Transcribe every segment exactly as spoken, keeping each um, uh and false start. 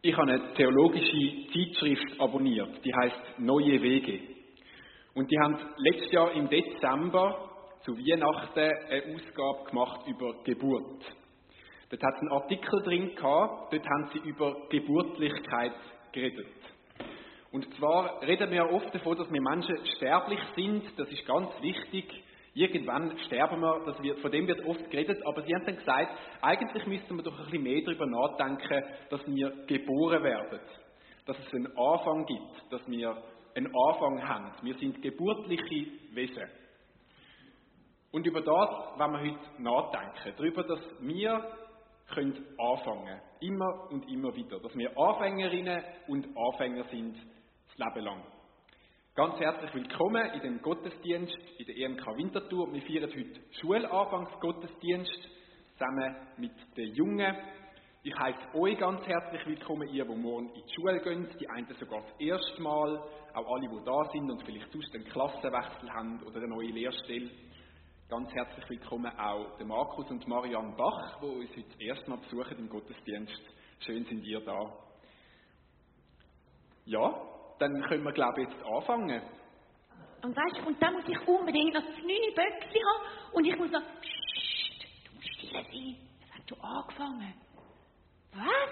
Ich habe eine theologische Zeitschrift abonniert, die heißt Neue Wege. Und die haben letztes Jahr im Dezember zu Weihnachten eine Ausgabe gemacht über Geburt. Dort hat es einen Artikel drin gehabt, dort haben sie über Geburtlichkeit geredet. Und zwar reden wir oft davon, dass wir Menschen sterblich sind, das ist ganz wichtig. Irgendwann sterben wir, das wird, von dem wird oft geredet, aber sie haben dann gesagt, eigentlich müssten wir doch ein bisschen mehr darüber nachdenken, dass wir geboren werden. Dass es einen Anfang gibt, dass wir einen Anfang haben. Wir sind geburtliche Wesen. Und über das wollen wir heute nachdenken. Darüber, dass wir können anfangen. Immer und immer wieder. Dass wir Anfängerinnen und Anfänger sind, das Leben lang. Ganz herzlich willkommen in dem Gottesdienst in der E M K Winterthur. Wir feiern heute Schulanfangsgottesdienst zusammen mit den Jungen. Ich heiße euch ganz herzlich willkommen, ihr, die morgen in die Schule gehen, die einen sogar das erste Mal, auch alle, die da sind und vielleicht sonst einen Klassenwechsel haben oder eine neue Lehrstelle. Ganz herzlich willkommen auch der Markus und Marianne Bach, die uns heute das erste Mal besuchen im Gottesdienst. Schön sind ihr da. Ja, dann können wir, glaube ich, jetzt anfangen. Und weißt du, und dann muss ich unbedingt noch das neue Böckchen haben und ich muss noch... Psst, du musst still sein. Es hat schon angefangen. Was?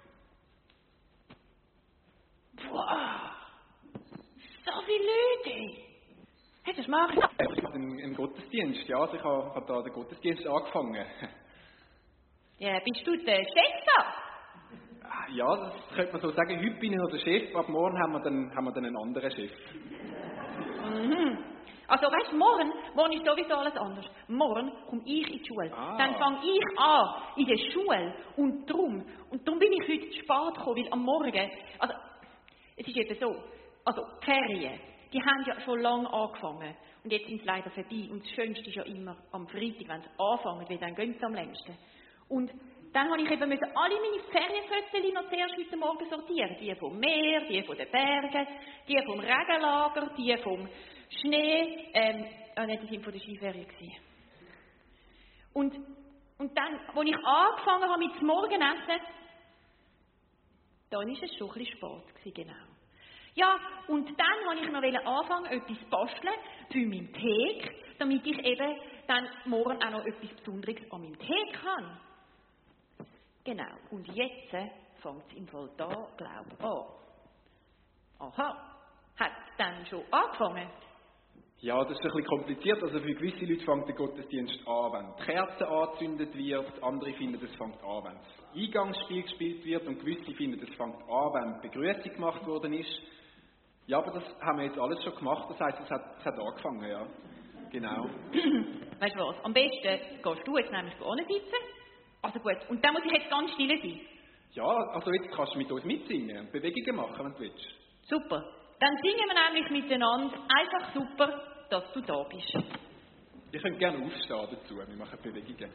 Wow! So viele Leute! Hey, das mache ich. Ich mache einen, einen Gottesdienst, ja, also ich habe, habe da den Gottesdienst angefangen. Ja, bist du der Chef da? Ja, das könnte man so sagen. Heute bin ich noch der Chef, ab morgen haben wir dann, haben wir dann einen anderen Chef. Mhm. Also weißt du, morgen, morgen ist sowieso alles anders. Morgen komme ich in die Schule. Ah. Dann fange ich an in der Schule und drum. Und darum bin ich heute zu spät gekommen, weil am Morgen, also es ist eben so, also die Ferien, die haben ja schon lange angefangen. Und jetzt sind sie leider vorbei. Und das Schönste ist ja immer am Freitag, wenn sie anfangen, weil dann gehen sie am längsten. Und dann habe ich eben müssen alle meine Ferienfotos noch zuerst heute Morgen sortieren. Die vom Meer, die von den Bergen, die vom Regenlager, die vom Schnee. Ähm, ah, nein, die sind von der Skiferie gewesen. Und, und dann, als ich angefangen habe mit dem Morgenessen, dann war es schon ein bisschen spät gewesen, genau. Ja, und dann wollte ich noch anfangen, etwas zu basteln für meinen Tee, damit ich eben dann morgen auch noch etwas Besonderes an meinem Tee kann. Genau, und jetzt fängt es im Fall da, glaube ich, an. Aha, hat es dann schon angefangen? Ja, das ist ein bisschen kompliziert. Also für gewisse Leute fängt der Gottesdienst an, wenn die Kerze angezündet wird. Andere finden, es fängt an, wenn das Eingangsspiel gespielt wird. Und gewisse finden, es fängt an, wenn die Begrüßung gemacht worden ist. Ja, aber das haben wir jetzt alles schon gemacht. Das heisst, es hat, es hat angefangen, ja. Genau. Weißt du was, am besten gehst du jetzt nämlich vorne sitzen. Also gut, und dann muss ich jetzt ganz still sein. Ja, also jetzt kannst du mit uns mitsingen und Bewegungen machen, wenn du willst. Super. Dann singen wir nämlich miteinander. Einfach super, dass du da bist. Ihr könnt gerne aufstehen dazu, wir machen Bewegungen.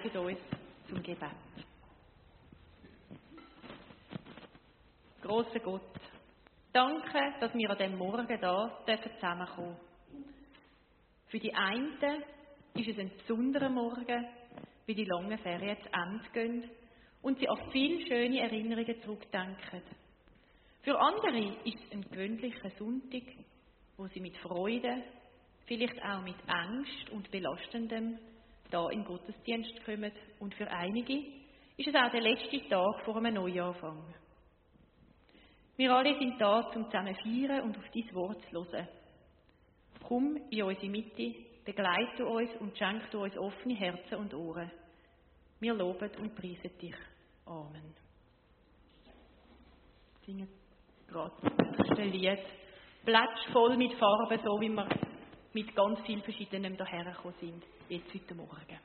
begleitet uns zum Gebet. Grosser Gott, danke, dass wir an diesem Morgen da zusammenkommen dürfen. Für die einen ist es ein besonderer Morgen, wie die langen Ferien zu Ende gehen und sie an viele schöne Erinnerungen zurückdenken. Für andere ist es ein gewöhnlicher Sonntag, wo sie mit Freude, vielleicht auch mit Angst und Belastendem da in den Gottesdienst kommen. Und für einige ist es auch der letzte Tag vor einem Neuanfang. Wir alle sind da, um zusammen zu feiern und auf dein Wort zu hören. Komm in unsere Mitte, begleite uns und schenke uns offene Herzen und Ohren. Wir loben und preisen dich. Amen. Singen gerade das nächste Lied. Plätsch voll mit Farben, so wie wir mit ganz vielen verschiedenen dahergekommen sind, jetzt heute Morgen.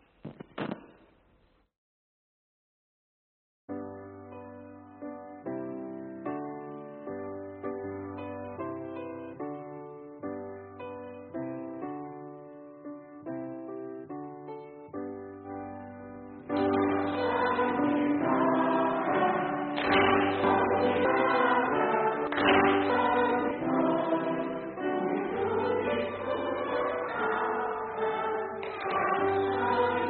Thank you.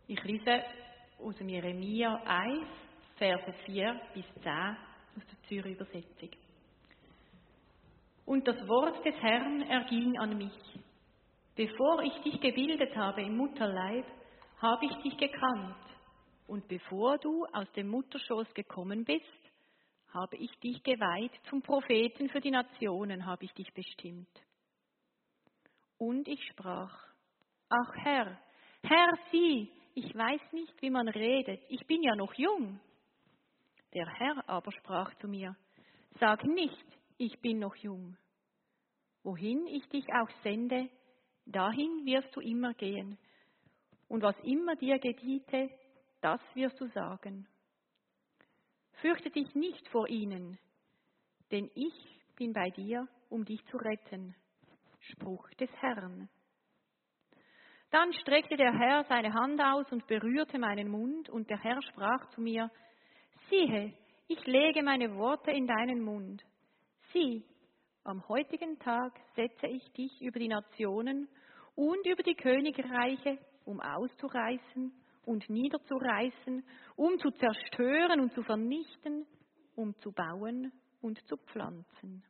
Ich lese aus dem Jeremia eins, Verse vier bis zehn aus der Zürcher Übersetzung. Und das Wort des Herrn erging an mich. Bevor ich dich gebildet habe im Mutterleib, habe ich dich gekannt. Und bevor du aus dem Mutterschoß gekommen bist, habe ich dich geweiht, zum Propheten für die Nationen habe ich dich bestimmt. Und ich sprach, ach Herr, Herr, sieh, ich weiß nicht, wie man redet, ich bin ja noch jung. Der Herr aber sprach zu mir, sag nicht, ich bin noch jung. Wohin ich dich auch sende, dahin wirst du immer gehen. Und was immer dir gebiete, das wirst du sagen. Fürchte dich nicht vor ihnen, denn ich bin bei dir, um dich zu retten. Spruch des Herrn. Dann streckte der Herr seine Hand aus und berührte meinen Mund, und der Herr sprach zu mir, siehe, ich lege meine Worte in deinen Mund. Sieh, am heutigen Tag setze ich dich über die Nationen und über die Königreiche, um auszureißen und niederzureißen, um zu zerstören und zu vernichten, um zu bauen und zu pflanzen.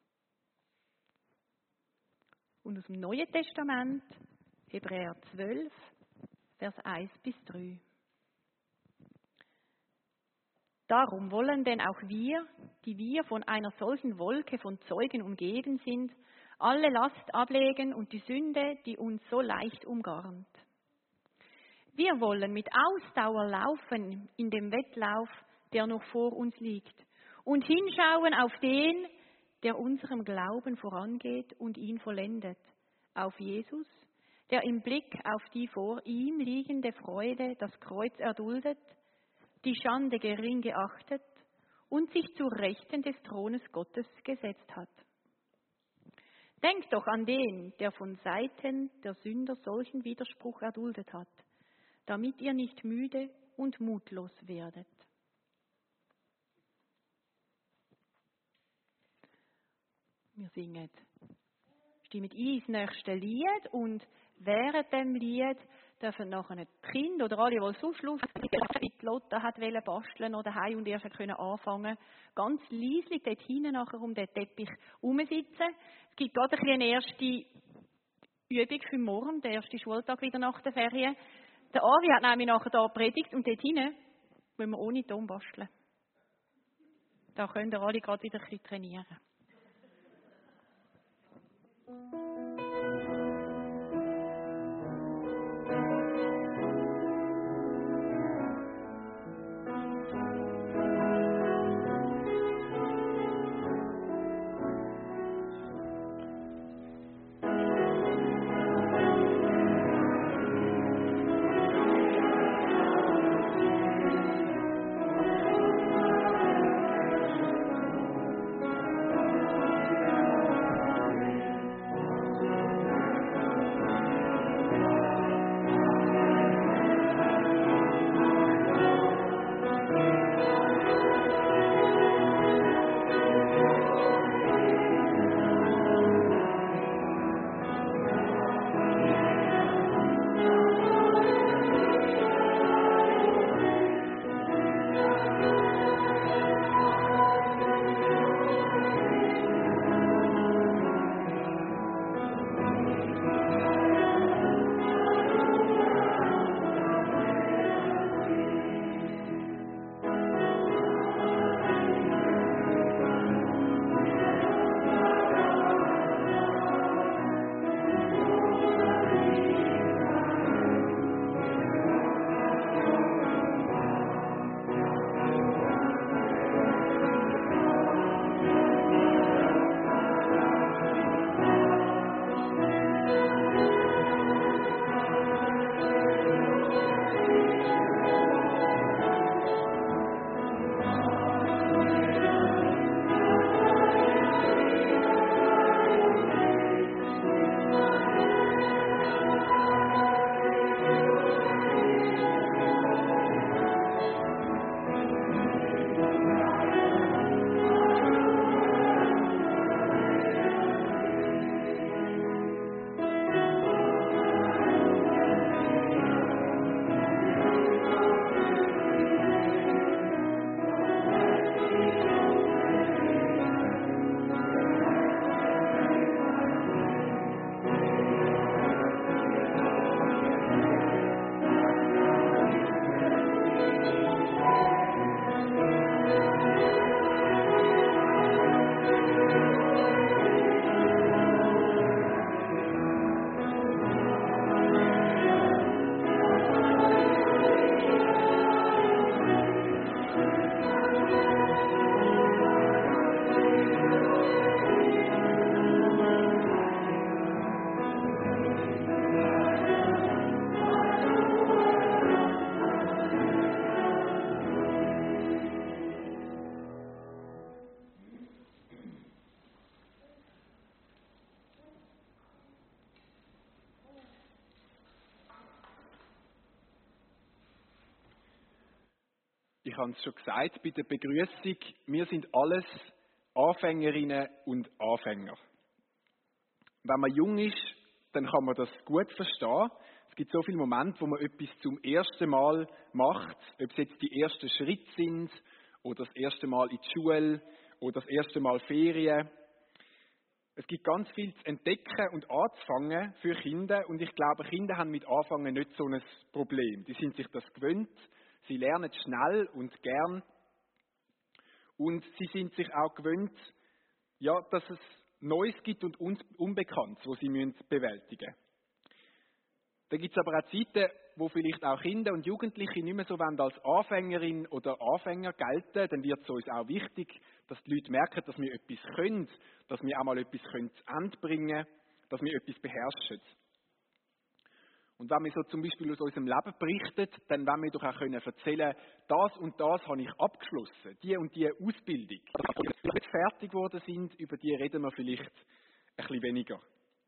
Und aus dem Neuen Testament, Hebräer zwölf, Vers eins bis drei. Darum wollen denn auch wir, die wir von einer solchen Wolke von Zeugen umgeben sind, alle Last ablegen und die Sünde, die uns so leicht umgarnt. Wir wollen mit Ausdauer laufen in dem Wettlauf, der noch vor uns liegt, und hinschauen auf den, der unserem Glauben vorangeht und ihn vollendet, auf Jesus, der im Blick auf die vor ihm liegende Freude das Kreuz erduldet, die Schande gering geachtet und sich zu Rechten des Thrones Gottes gesetzt hat. Denkt doch an den, der von Seiten der Sünder solchen Widerspruch erduldet hat, damit ihr nicht müde und mutlos werdet. Wir singen. Stimmt ein ins nächste Lied und während dem Lied dürfen nachher die Kinder oder alle, die sonst Lust mit Lotte hat wollen basteln oder heim und erst können anfangen, ganz leislich dort hinten nachher um den Teppich herumsitzen. Es gibt gerade ein bisschen eine erste Übung für morgen, der erste Schultag wieder nach der Ferien. Der Avi hat nämlich nachher da predigt und dort hinten müssen wir ohne Ton basteln. Da könnt ihr alle gerade wieder ein bisschen trainieren. Ich habe es schon gesagt bei der Begrüßung, wir sind alles Anfängerinnen und Anfänger. Wenn man jung ist, dann kann man das gut verstehen. Es gibt so viele Momente, wo man etwas zum ersten Mal macht, ob es jetzt die ersten Schritte sind oder das erste Mal in die Schule oder das erste Mal Ferien. Es gibt ganz viel zu entdecken und anzufangen für Kinder und ich glaube, Kinder haben mit Anfangen nicht so ein Problem. Die sind sich das gewöhnt, sie lernen schnell und gern und sie sind sich auch gewöhnt, ja, dass es Neues gibt und Unbekanntes, wo sie müssen bewältigen müssen. Dann gibt es aber auch Zeiten, wo vielleicht auch Kinder und Jugendliche nicht mehr so wollen als Anfängerin oder Anfänger gelten. Dann wird es uns auch wichtig, dass die Leute merken, dass wir etwas können, dass wir auch mal etwas können zu Ende bringen können, dass wir etwas beherrschen. Und wenn wir so zum Beispiel aus unserem Leben berichten, dann wollen wir doch auch können erzählen, das und das habe ich abgeschlossen, die und die Ausbildung. Wenn wir jetzt fertig geworden sind, über die reden wir vielleicht ein bisschen weniger.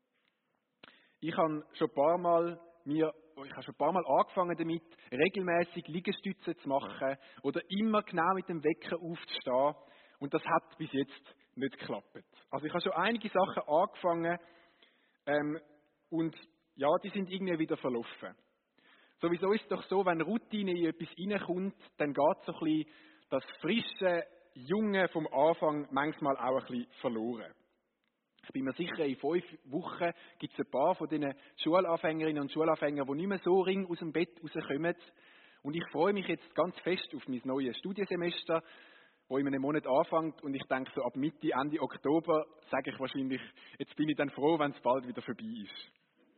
Ich habe schon ein paar Mal mir, ich habe schon ein paar Mal angefangen damit, regelmäßig Liegestütze zu machen oder immer genau mit dem Wecker aufzustehen. Und das hat bis jetzt nicht geklappt. Also ich habe schon einige Sachen angefangen ähm, und ja, die sind irgendwie wieder verlaufen. Sowieso ist es doch so, wenn Routine in etwas reinkommt, dann geht so ein bisschen das frische, junge vom Anfang manchmal auch ein bisschen verloren. Ich bin mir sicher, in fünf Wochen gibt es ein paar von diesen Schulanfängerinnen und Schulanfängern, die nicht mehr so ring aus dem Bett rauskommen. Und ich freue mich jetzt ganz fest auf mein neues Studiensemester, das in einem Monat anfängt. Und ich denke, so ab Mitte, Ende Oktober sage ich wahrscheinlich, jetzt bin ich dann froh, wenn es bald wieder vorbei ist.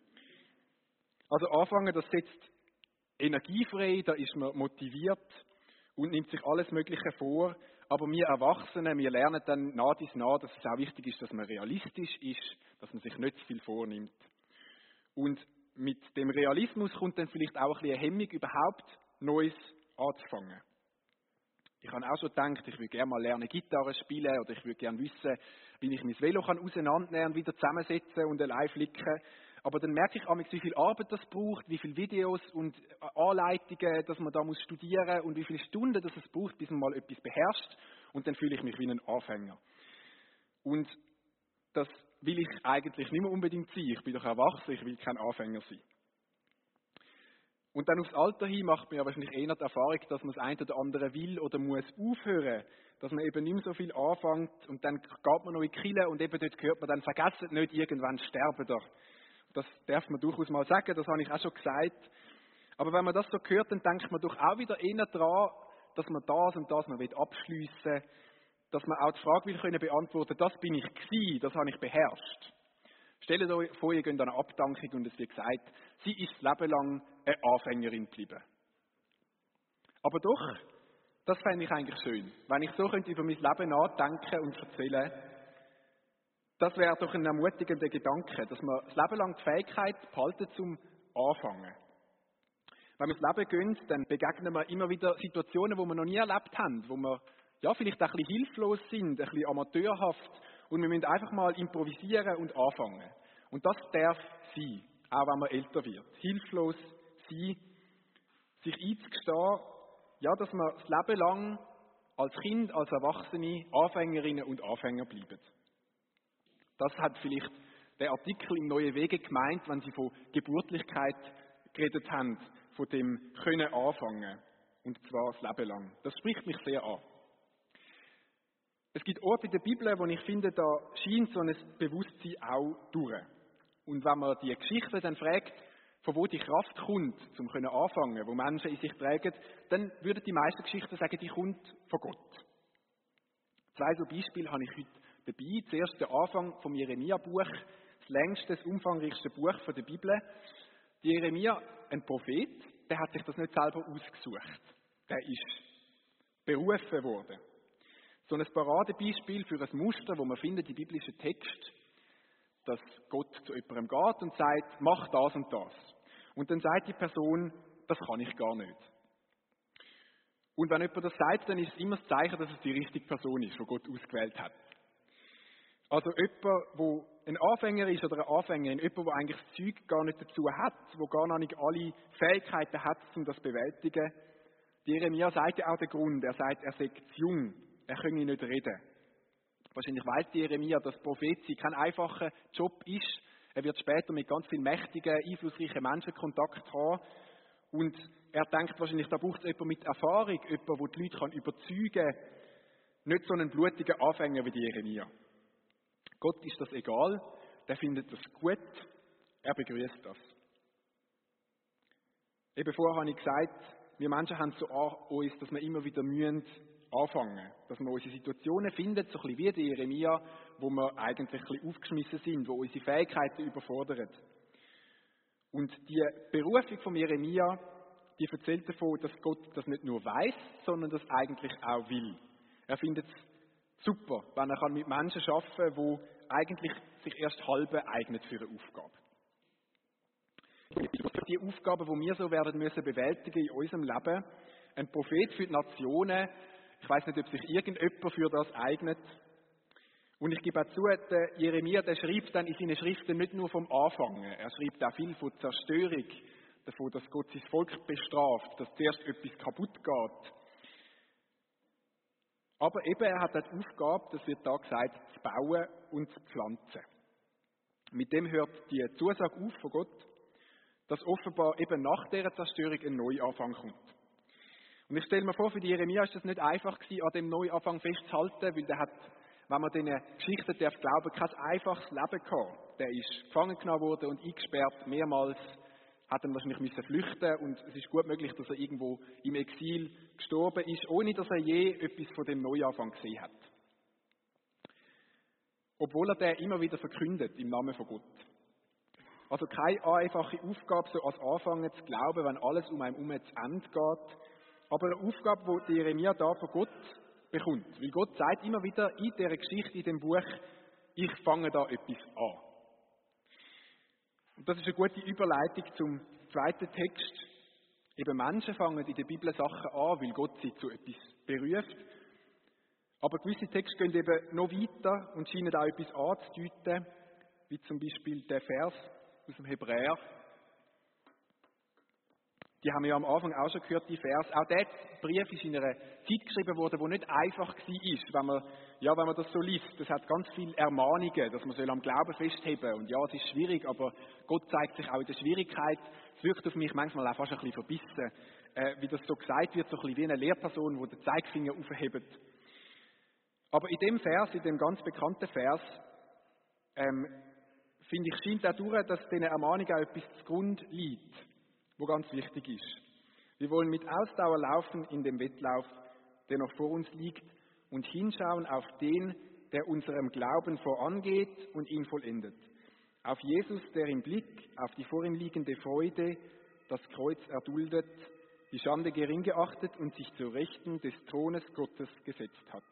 Also anfangen, das setzt Energie frei, da ist man motiviert und nimmt sich alles Mögliche vor. Aber wir Erwachsenen, wir lernen dann nach dies nach, dass es auch wichtig ist, dass man realistisch ist, dass man sich nicht zu viel vornimmt. Und mit dem Realismus kommt dann vielleicht auch ein bisschen eine Hemmung, überhaupt Neues anzufangen. Ich habe auch schon gedacht, ich würde gerne mal lernen, Gitarre spielen oder ich würde gerne wissen, wie ich mein Velo auseinandernehmen und wieder zusammensetzen und allein flicken. Aber dann merke ich manchmal, wie viel Arbeit das braucht, wie viele Videos und Anleitungen, dass man da muss studieren und wie viele Stunden das es braucht, bis man mal etwas beherrscht. Und dann fühle ich mich wie ein Anfänger. Und das will ich eigentlich nicht mehr unbedingt sein. Ich bin doch erwachsen, ich will kein Anfänger sein. Und dann aufs Alter hin macht man ja wahrscheinlich eher die Erfahrung, dass man das eine oder andere will oder muss aufhören, dass man eben nicht mehr so viel anfängt und dann geht man noch in die Kirche und eben dort hört man dann, vergesst nicht, irgendwann sterben da. Das darf man durchaus mal sagen, das habe ich auch schon gesagt. Aber wenn man das so hört, dann denkt man doch auch wieder eher daran, dass man das und das noch abschliessen will, dass man auch die Frage will können beantworten, das bin ich gewesen, das habe ich beherrscht. Stellt euch vor, ihr geht an eine Abdankung und es wird gesagt, sie ist das Leben lang eine Anfängerin geblieben. Aber doch, das fände ich eigentlich schön, wenn ich so könnte über mein Leben nachdenken und erzählen. Das wäre doch ein ermutigender Gedanke, dass man das Leben lang die Fähigkeit behalten zum Anfangen. Wenn wir das Leben gehen, dann begegnen wir immer wieder Situationen, die wir noch nie erlebt haben, wo wir ja, vielleicht auch ein bisschen hilflos sind, ein bisschen amateurhaft und wir müssen einfach mal improvisieren und anfangen. Und das darf sein, auch wenn man älter wird. Hilflos sein, sich einzugestehen, ja, dass man das Leben lang als Kind, als Erwachsene Anfängerinnen und Anfänger bleiben. Das hat vielleicht der Artikel im Neue Wege gemeint, wenn sie von Geburtlichkeit geredet haben, von dem Können anfangen. Und zwar das Leben lang. Das spricht mich sehr an. Es gibt Orte in der Bibel, wo ich finde, da scheint so ein Bewusstsein auch durch. Und wenn man die Geschichte dann fragt, von wo die Kraft kommt, zum können anfangen, wo Menschen in sich tragen, dann würden die meisten Geschichten sagen, die kommt von Gott. Zwei so Beispiele habe ich heute dabei. Zuerst der Anfang vom Jeremia-Buch, das längste, das umfangreichste Buch von der Bibel. Der Jeremia, ein Prophet, der hat sich das nicht selber ausgesucht. Der ist berufen worden. So ein Paradebeispiel für ein Muster, wo man findet, die biblischen Text, dass Gott zu jemandem geht und sagt, mach das und das. Und dann sagt die Person, das kann ich gar nicht. Und wenn jemand das sagt, dann ist es immer das Zeichen, dass es die richtige Person ist, die Gott ausgewählt hat. Also jemand, der ein Anfänger ist oder eine Anfängerin, jemand, der eigentlich das Zeug gar nicht dazu hat, der gar noch nicht alle Fähigkeiten hat, um das zu bewältigen, Die Jeremia sagt ja auch den Grund. Er sagt, er sei zu jung, er könne nicht reden. Wahrscheinlich weiss die Jeremia, dass Prophetie kein einfacher Job ist. Er wird später mit ganz vielen mächtigen, einflussreichen Menschen Kontakt haben. Und er denkt wahrscheinlich, da braucht es jemanden mit Erfahrung, jemanden, der die Leute kann überzeugen kann. Nicht so einen blutigen Anfänger wie die Jeremia. Gott ist das egal, der findet das gut, er begrüßt das. Eben vorher habe ich gesagt, wir Menschen haben so an uns, dass wir immer wieder mühen anfangen. Dass wir unsere Situationen finden, so ein bisschen wie die Jeremia, wo wir eigentlich ein bisschen aufgeschmissen sind, wo unsere Fähigkeiten überfordern. Und die Berufung von Jeremia, die erzählt davon, dass Gott das nicht nur weiß, sondern das eigentlich auch will. Er findet es super, wenn er mit Menschen arbeiten kann, die eigentlich sich erst halbe eignen für eine Aufgabe. Die Aufgaben, die wir so werden müssen bewältigen in unserem Leben, ein Prophet für die Nationen, ich weiß nicht, ob sich irgendjemand für das eignet. Und ich gebe auch zu, der Jeremia, der schreibt dann in seinen Schriften nicht nur vom Anfang. Er schreibt auch viel von Zerstörung, davon, dass Gott sein Volk bestraft, dass zuerst etwas kaputt geht. Aber eben, er hat die Aufgabe, das wird da gesagt, zu bauen und zu pflanzen. Mit dem hört die Zusage auf von Gott, dass offenbar eben nach dieser Zerstörung ein Neuanfang kommt. Und ich stelle mir vor, für die Jeremia ist das nicht einfach gewesen, an dem Neuanfang festzuhalten, weil der hat, wenn man diesen Geschichten darf glauben, kein einfaches Leben gehabt. Der ist gefangen genommen worden und eingesperrt, mehrmals hat er wahrscheinlich müssen flüchten und es ist gut möglich, dass er irgendwo im Exil gestorben ist, ohne dass er je etwas von dem Neuanfang gesehen hat. Obwohl er den immer wieder verkündet im Namen von Gott. Also keine einfache Aufgabe, so als Anfangen zu glauben, wenn alles um einen herum zu Ende geht. Aber eine Aufgabe, die Jeremia da von Gott bekommt. Weil Gott sagt immer wieder in dieser Geschichte, in dem Buch, ich fange da etwas an. Und das ist eine gute Überleitung zum zweiten Text. Eben Menschen fangen in der Bibel Sachen an, weil Gott sie zu etwas beruft. Aber gewisse Texte gehen eben noch weiter und scheinen auch etwas anzudeuten, wie zum Beispiel der Vers aus dem Hebräer. Die haben wir ja am Anfang auch schon gehört, die Vers. Auch der Brief ist in einer Zeit geschrieben worden, die nicht einfach war, wenn man, ja, wenn man das so liest. Das hat ganz viele Ermahnungen, dass man am Glauben festheben. Und ja, es ist schwierig, aber Gott zeigt sich auch in der Schwierigkeit. Es wirkt auf mich manchmal auch fast ein bisschen verbissen, äh, wie das so gesagt wird, so ein bisschen wie eine Lehrperson, die den Zeigefinger aufhebt. Aber in dem Vers, in dem ganz bekannten Vers, ähm, finde ich, scheint auch durch, dass diesen Ermahnungen auch etwas zugrunde liegt, wo ganz wichtig ist. Wir wollen mit Ausdauer laufen in dem Wettlauf, der noch vor uns liegt, und hinschauen auf den, der unserem Glauben vorangeht und ihn vollendet. Auf Jesus, der im Blick auf die vor ihm liegende Freude das Kreuz erduldet, die Schande gering geachtet und sich zur Rechten des Thrones Gottes gesetzt hat.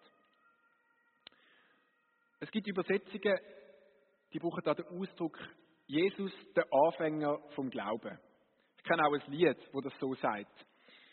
Es gibt Übersetzungen, die brauchen da den Ausdruck Jesus, der Anfänger vom Glauben. Ich kenne auch ein Lied, wo das so sagt.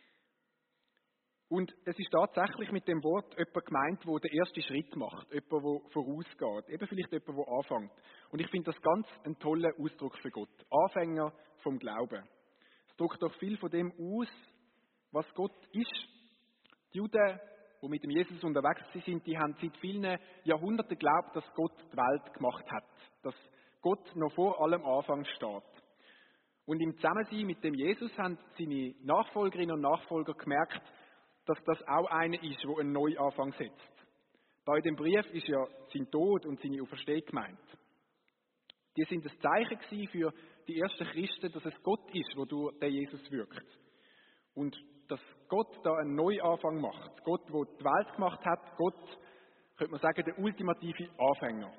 Und es ist tatsächlich mit dem Wort jemand gemeint, der den ersten Schritt macht, jemand, der vorausgeht, eben vielleicht jemand, der anfängt. Und ich finde das ganz ein toller Ausdruck für Gott. Anfänger vom Glauben. Es drückt doch viel von dem aus, was Gott ist. Die Juden, die mit dem Jesus unterwegs sind, die haben seit vielen Jahrhunderten geglaubt, dass Gott die Welt gemacht hat. Dass Gott noch vor allem Anfang steht. Und im Zusammensein mit dem Jesus haben seine Nachfolgerinnen und Nachfolger gemerkt, dass das auch einer ist, der einen Neuanfang setzt. Da in dem Brief ist ja sein Tod und seine Auferstehung gemeint. Die sind ein Zeichen für die ersten Christen, dass es Gott ist, der durch den Jesus wirkt. Und dass Gott da einen Neuanfang macht. Gott, der die Welt gemacht hat, Gott, könnte man sagen, der ultimative Anfänger.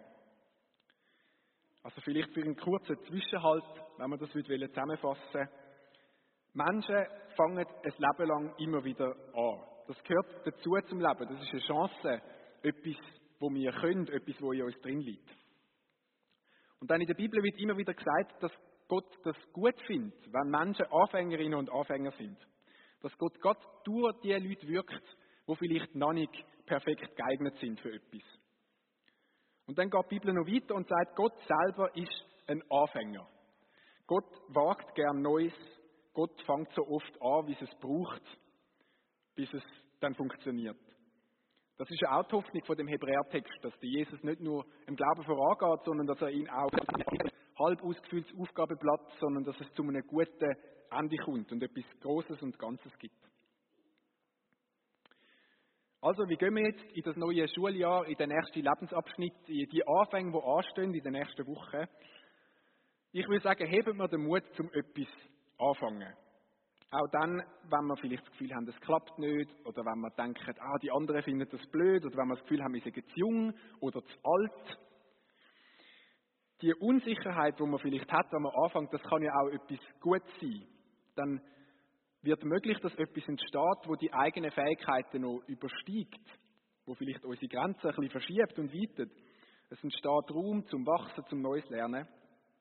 Also vielleicht für einen kurzen Zwischenhalt, wenn man das zusammenfassen will. Menschen fangen ein Leben lang immer wieder an. Das gehört dazu zum Leben. Das ist eine Chance, etwas, wo wir können, etwas, wo in uns drin liegt. Und dann in der Bibel wird immer wieder gesagt, dass Gott das gut findet, wenn Menschen Anfängerinnen und Anfänger sind. Dass Gott Gott durch die Leute wirkt, die vielleicht noch nicht perfekt geeignet sind für etwas. Und dann geht die Bibel noch weiter und sagt, Gott selber ist ein Anfänger. Gott wagt gern Neues. Gott fängt so oft an, wie es es braucht. bis es dann funktioniert. Das ist ja auch die Hoffnung von dem Hebräertext, dass der Jesus nicht nur im Glauben vorangeht, sondern dass er ihn auch halb ausgefülltes Aufgabenblatt, sondern dass es zu einem guten Ende kommt und etwas Großes und Ganzes gibt. Also, wie gehen wir jetzt in das neue Schuljahr, in den nächsten Lebensabschnitt, in die Anfänge, die anstehen in den nächsten Wochen? Ich würde sagen, heben wir den Mut, zum etwas anfangen. Auch dann, wenn wir vielleicht das Gefühl haben, es klappt nicht, oder wenn wir denken, ah, die anderen finden das blöd, oder wenn wir das Gefühl haben, wir sind zu jung oder zu alt. Die Unsicherheit, die man vielleicht hat, wenn man anfängt, das kann ja auch etwas Gutes sein. Dann wird möglich, dass etwas entsteht, wo die eigenen Fähigkeiten noch übersteigt, wo vielleicht unsere Grenzen ein bisschen verschiebt und weitet. Es entsteht Raum zum Wachsen, zum Neues Lernen.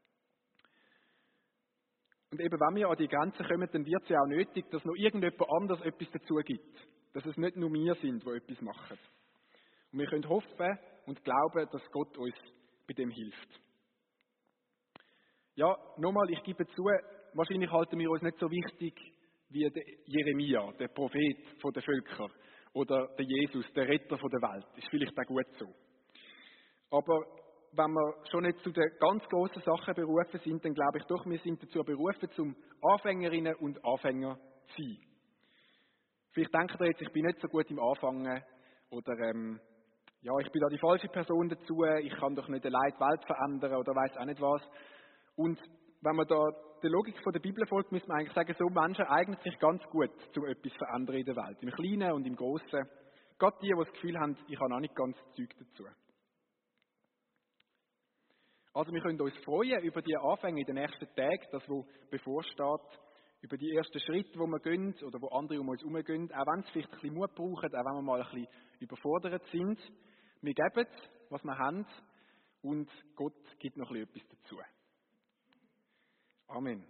Und eben, wenn wir an die Grenzen kommen, dann wird es ja auch nötig, dass noch irgendjemand anderes etwas dazu gibt. Dass es nicht nur wir sind, die etwas machen. Und wir können hoffen und glauben, dass Gott uns bei dem hilft. Ja, nochmal, ich gebe zu, wahrscheinlich halten wir uns nicht so wichtig wie der Jeremia, der Prophet der Völker, oder der Jesus, der Retter der Welt. Ist vielleicht auch gut so. Aber wenn wir schon nicht zu den ganz grossen Sachen berufen sind, dann glaube ich doch, wir sind dazu berufen, zum Anfängerinnen und Anfänger zu sein. Vielleicht denkt ihr jetzt, ich bin nicht so gut im Anfangen oder ähm, ja, ich bin da die falsche Person dazu, ich kann doch nicht allein die Welt verändern oder weiss auch nicht was. Und wenn man da der Logik von der Bibel folgt, müsste man eigentlich sagen, so Menschen eignen sich ganz gut, um etwas zu verändern in der Welt. Im Kleinen und im Grossen. Gerade die, die das Gefühl haben, ich habe auch nicht ganz das Zeug dazu. Also wir können uns freuen über die Anfänge in den nächsten Tagen, das, was bevorsteht, über die ersten Schritte, die wir gehen oder wo andere um uns herum gehen, auch wenn es vielleicht ein bisschen Mut braucht, auch wenn wir mal ein bisschen überfordert sind. Wir geben, was wir haben, und Gott gibt noch ein bisschen etwas dazu. Amen.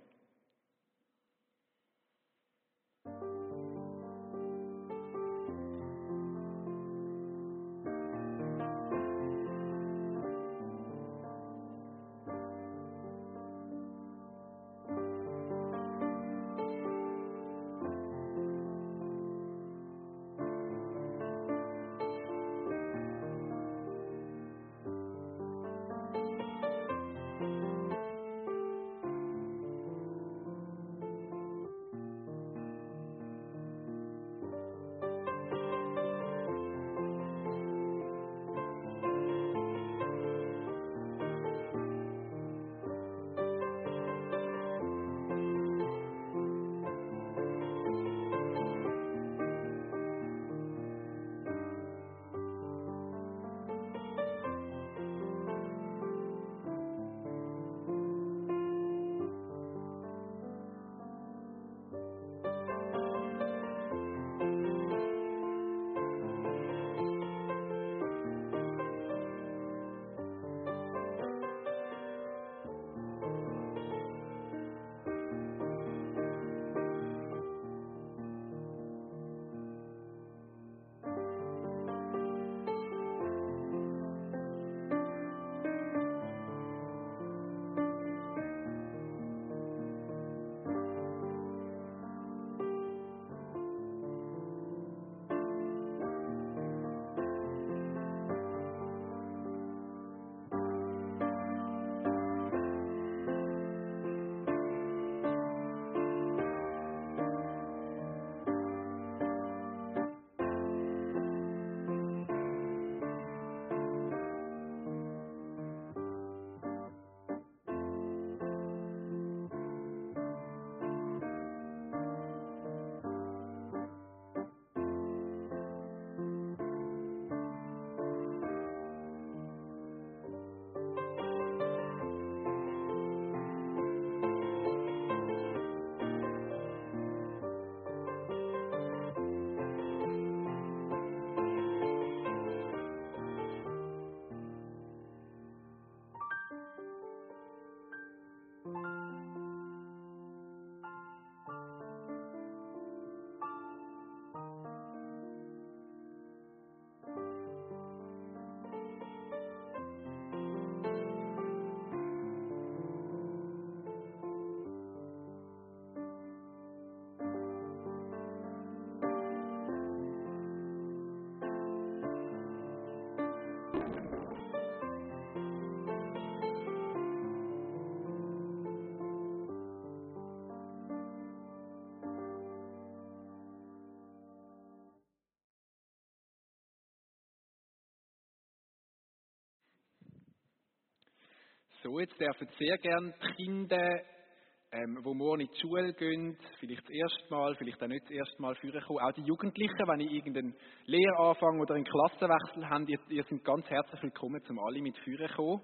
So, jetzt dürfen sehr gerne die Kinder, ähm, die morgen in die Schule gehen, vielleicht das erste Mal, vielleicht auch nicht das erste Mal vorkommen. Auch die Jugendlichen, wenn ihr irgendeinen Lehranfang oder einen Klassenwechsel habt, ihr, ihr seid ganz herzlich willkommen, zum alle mit vorkommen.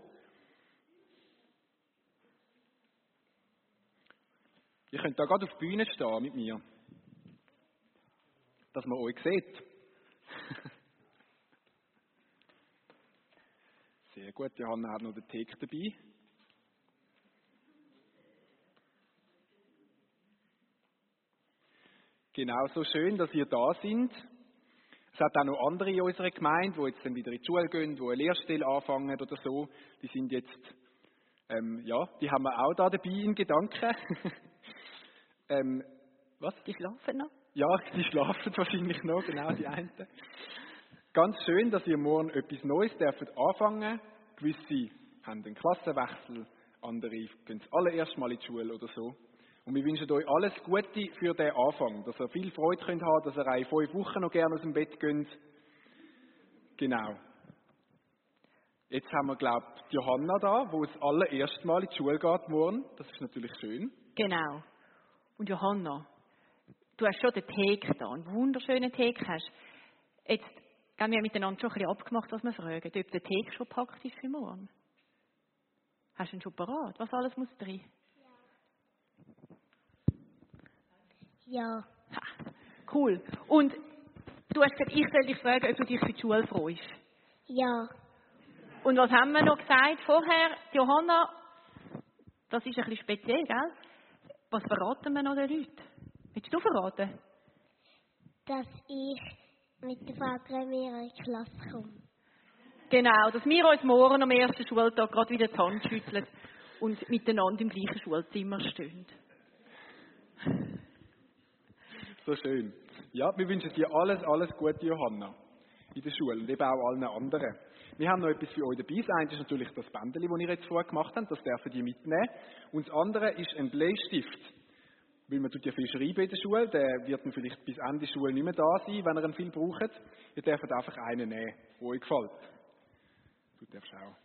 Ihr könnt da gerade auf die Bühne stehen mit mir, dass man euch sieht. Sehr gut, Johanna hat noch den Theke dabei. Genau, so schön, dass ihr da sind. Es hat auch noch andere in unserer Gemeinde, die jetzt dann wieder in die Schule gehen, die eine Lehrstelle anfangen oder so. Die sind jetzt, ähm, ja, die haben wir auch da dabei in Gedanken. ähm, was? Die schlafen noch? Ja, die schlafen wahrscheinlich noch, genau, die einen. Ganz schön, dass ihr morgen etwas Neues dürft anfangen. Gewisse haben einen Klassenwechsel, andere gehen das allererste Mal in die Schule oder so. Und wir wünschen euch alles Gute für den Anfang, dass ihr viel Freude könnt haben, dass ihr auch in fünf Wochen noch gerne aus dem Bett geht. Genau. Jetzt haben wir, glaube ich, Johanna da, die das allererste Mal in die Schule geht morgen. Das ist natürlich schön. Genau. Und Johanna, du hast schon den Theke da, einen wunderschönen Theke hast. Jetzt haben wir miteinander schon ein bisschen abgemacht, was wir fragen, ob der Theke schon gepackt ist für morgen. Hast du ihn schon parat? Was alles muss drin? Ja. Ha, cool. Und du hast gesagt, ich soll dich fragen, ob du dich für die Schule freust. Ja. Und was haben wir noch gesagt vorher? Johanna, das ist ein bisschen speziell, gell? Was verraten wir noch den Leuten? Willst du verraten? Dass ich mit der Frau Gremier in die Klasse komme. Genau, dass wir uns morgen am ersten Schultag gerade wieder die Hand schütteln und miteinander im gleichen Schulzimmer stehen. So schön. Ja, wir wünschen dir alles, alles Gute, Johanna, in der Schule und eben auch allen anderen. Wir haben noch etwas für euch dabei. Das eine ist natürlich das Bändeli, das ihr jetzt vorher gemacht habt. Das dürfen ihr mitnehmen. Und das andere ist ein Bleistift. Weil man tut ja viel schreiben in der Schule. Der wird man vielleicht bis Ende der Schule nicht mehr da sein, wenn ihr ihn viel braucht. Ihr dürft einfach einen nehmen, der euch gefällt. Du darfst auch.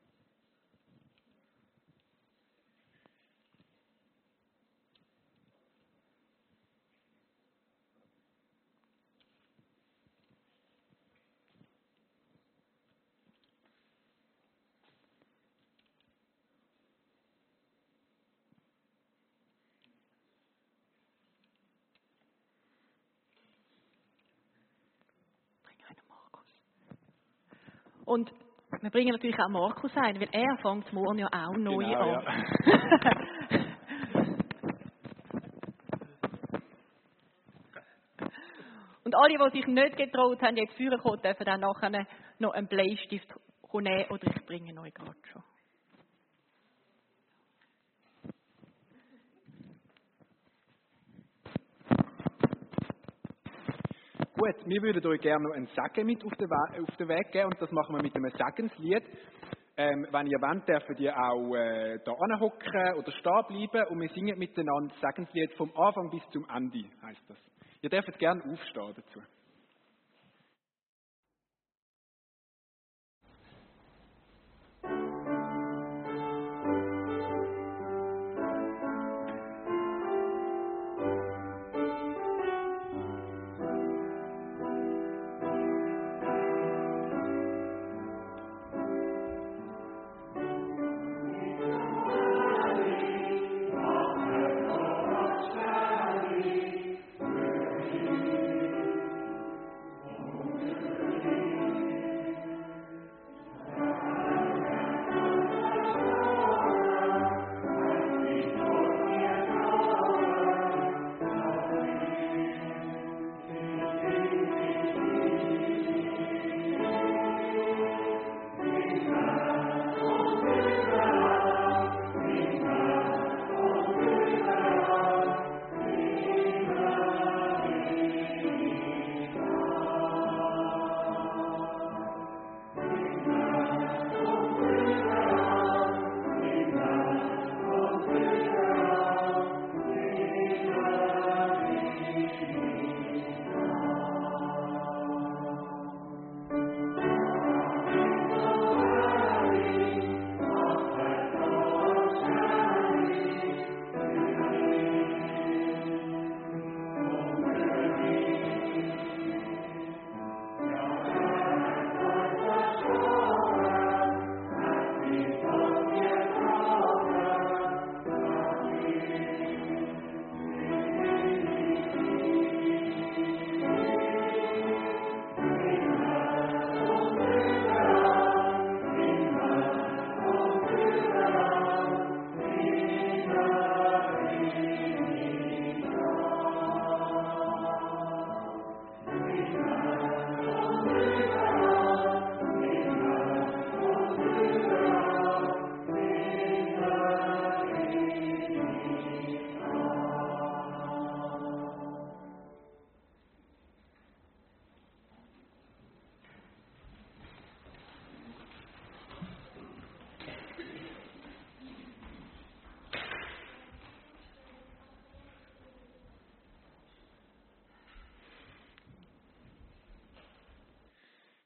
Und wir bringen natürlich auch Markus ein, weil er fängt morgen ja auch neu Genau, an. Ja. Und alle, die sich nicht getraut haben, jetzt führen kommen, dürfen dann nachher noch einen Bleistift nehmen oder ich bringe euch gerade schon. Gut, wir würden euch gerne noch einen Segen mit auf den, We- auf den Weg geben und das machen wir mit einem Segenslied. Ähm, wenn ihr wollt, dürft ihr auch äh, da hocken oder stehen bleiben und wir singen miteinander das Segenslied vom Anfang bis zum Ende, heisst das. Ihr dürft gerne aufstehen dazu.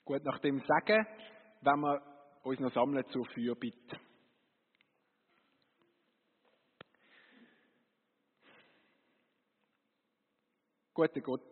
Gut, nach dem Sagen, wenn wir uns noch sammeln zur Fürbitte. Guter Gott,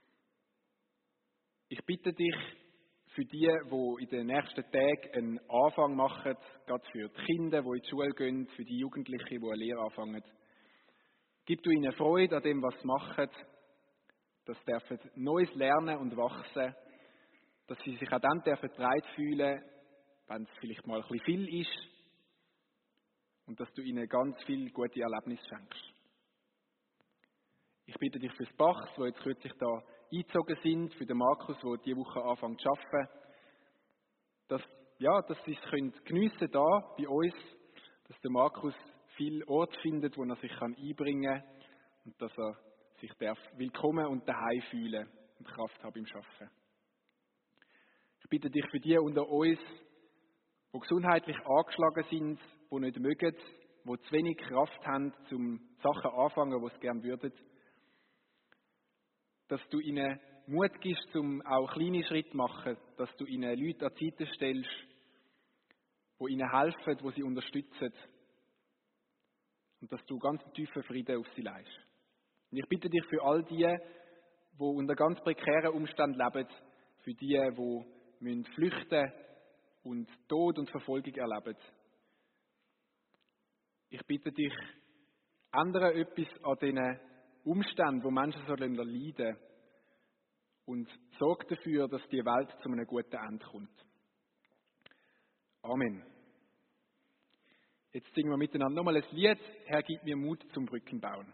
ich bitte dich für die, die in den nächsten Tagen einen Anfang machen, gerade für die Kinder, die in die Schule gehen, für die Jugendlichen, die eine Lehre anfangen. Gib du ihnen Freude an dem, was sie machen, dass sie dürfen Neues lernen und wachsen, dass sie sich auch dann dürfen bereit fühlen, wenn es vielleicht mal ein bisschen viel ist, und dass du ihnen ganz viele gute Erlebnisse schenkst. Ich bitte dich für das Bachs, die jetzt kürzlich da eingezogen sind, für den Markus, der diese Woche anfängt zu arbeiten, dass, ja, dass sie es können geniessen da bei uns, dass der Markus viel Ort findet, wo er sich kann einbringen kann und dass er sich darf willkommen und daheim fühlen und Kraft haben im Arbeiten. Ich bitte dich für die unter uns, die gesundheitlich angeschlagen sind, die nicht mögen, die zu wenig Kraft haben, um Sachen anfangen, die sie gerne würden, dass du ihnen Mut gibst, um auch kleine Schritte zu machen, dass du ihnen Leute an die Seite stellst, die ihnen helfen, die sie unterstützen und dass du ganz tiefen Frieden auf sie leist. Und ich bitte dich für all die, die unter ganz prekären Umständen leben, für die, die müssen flüchten und Tod und Verfolgung erleben. Ich bitte dich, ändere etwas an diesen Umständen, wo Menschen so leiden sollen, und sorg dafür, dass die Welt zu einem guten Ende kommt. Amen. Jetzt singen wir miteinander nochmal ein Lied. Herr, gib mir Mut zum Brückenbauen.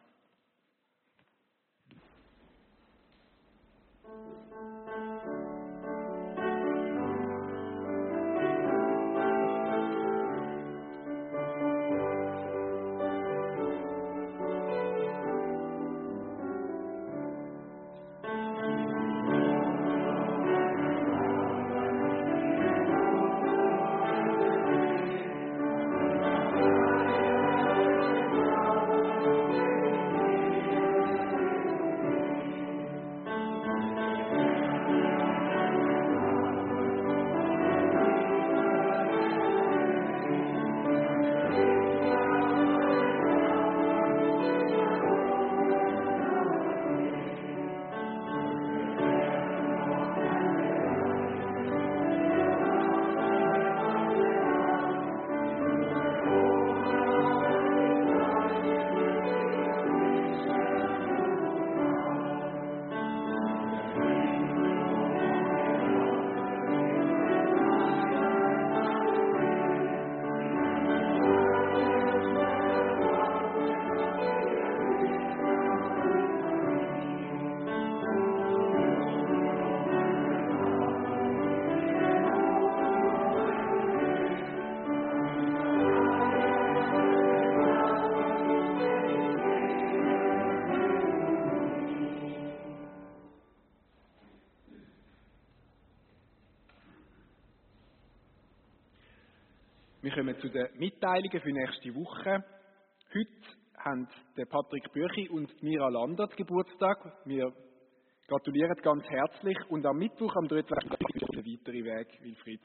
Wir kommen zu den Mitteilungen für nächste Woche. Heute haben der Patrick Bürchi und Mira Landert Geburtstag. Wir gratulieren ganz herzlich und am Mittwoch, am dreiundzwanzigsten ist der weitere Weg, Wilfried.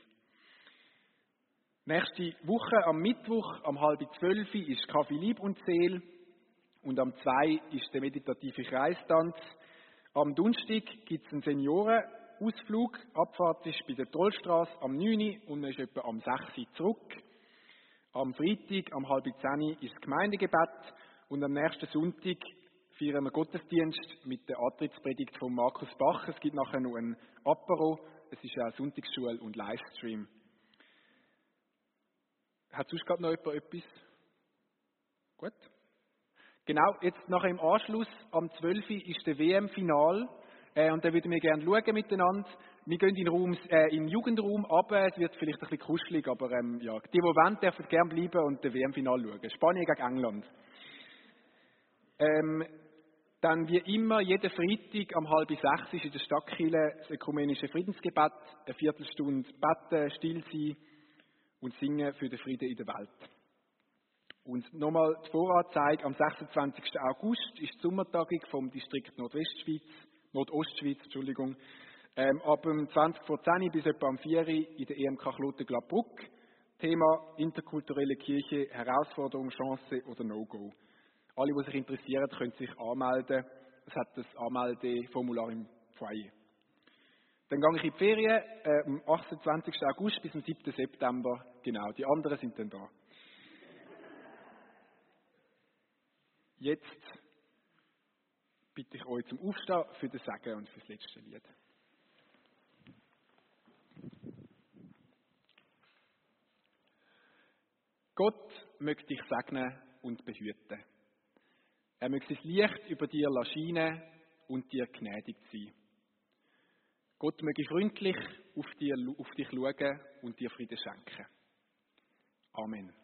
Nächste Woche am Mittwoch, am halb zwölf ist Kaffee Lieb und Seel und am zwei ist der meditative Kreistanz. Am Donnerstag gibt es einen Seniorenausflug. Abfahrt ist bei der Trollstrasse am neun und man ist etwa am sechs zurück. Am Freitag, am halb zehn ist das Gemeindegebet und am nächsten Sonntag feiern wir Gottesdienst mit der Antrittspredigt von Markus Bach. Es gibt nachher noch ein Apero, es ist auch Sonntagsschule und Livestream. Hat sonst gerade noch jemand etwas? Gut. Genau, jetzt nachher im Anschluss, am zwölften ist der W M-Final äh, und da würden wir gerne schauen miteinander. Wir gehen in den, Raum, äh, in den Jugendraum runter, es wird vielleicht ein bisschen kuschelig, aber ähm, ja, die, die wollen, dürfen gerne bleiben und den W M-Final schauen. Spanien gegen England. Ähm, dann wie immer, jeden Freitag am halb sechs ist in der Stadtkirche das ökumenische Friedensgebet, eine Viertelstunde beten, still sein und singen für den Frieden in der Welt. Und nochmal die Voranzeige, am sechsundzwanzigsten August ist die Sommertagung vom Distrikt Nordwestschweiz, Nordostschweiz, Entschuldigung. Ähm, ab dem zwanzig vor zehn bis etwa am vier in der E M K Kloten Gladbruck. Thema interkulturelle Kirche, Herausforderung, Chance oder No-Go. Alle, die sich interessieren, können sich anmelden. Es hat das Anmeldeformular im Foyer. Dann gehe ich in die Ferien äh, am achtundzwanzigsten August bis am siebten September. Genau, die anderen sind dann da. Jetzt bitte ich euch zum Aufstehen für das Segen und für das letzte Lied. Gott möge dich segnen und behüten. Er möge sein Licht über dir scheinen und dir gnädig sein. Gott möge freundlich auf, dir, auf dich schauen und dir Frieden schenken. Amen.